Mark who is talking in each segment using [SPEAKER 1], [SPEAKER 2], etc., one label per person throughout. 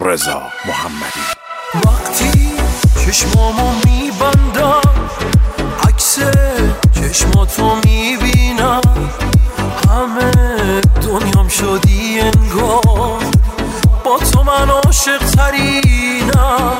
[SPEAKER 1] رضا محمدی.
[SPEAKER 2] وقتی چشمامو میبندم عکس چشماتو میبینم، همه دنیام شدی انگار، با تو من عاشق ترینم.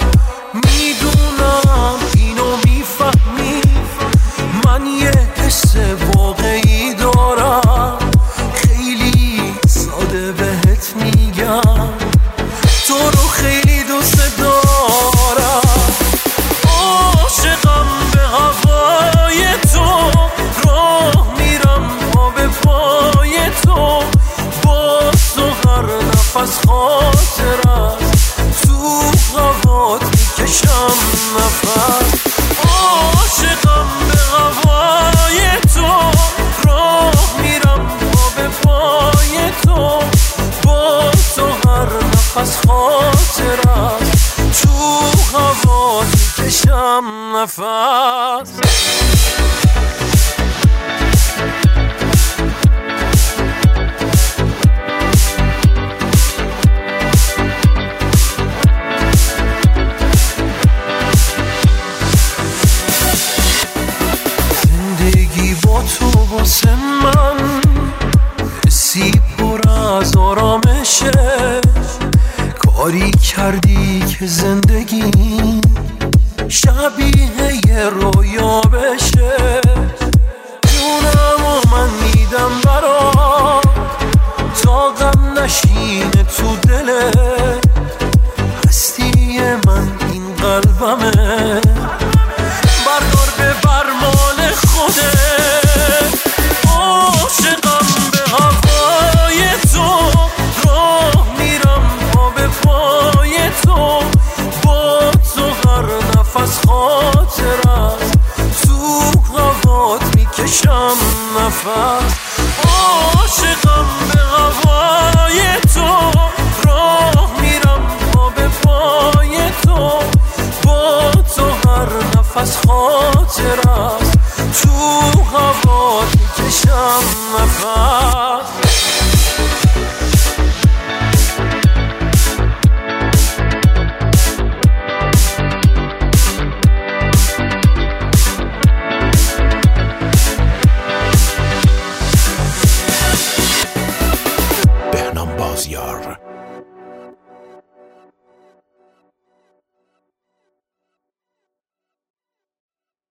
[SPEAKER 2] میدونم اینو میفهمی، من یه حس واقعی دارم، خیلی ساده بهت میگم تو رو خیلی دوست دارم. عاشقم به هوای تو، راه میرم پا به پای تو، با تو هر نفس خاطرم، تو هوات میکشم نفس. عاشقم به هوای تو، راه میرم پا به پای تو، با تو هر نفس خاطرم، تو هوات میکشم نفس. زندگی با تو واسه من حسی پر از آرامشه، کاری کردی که زندگی شبیه یه رویا بشه. جونم و من میدم برات تا غم نشینه تو دلت، هستی من این قلبمه، بردار ببر مال خودت. عاشقم به هوای تو، راه میرم پا به پای تو، با تو هر نفس خاطرم، تو هوات میکشم نفس. عاشقم به هوای تو، راه میرم پا به پای تو، با تو هر نفس خاطرم، تو هوات میکشم نفس.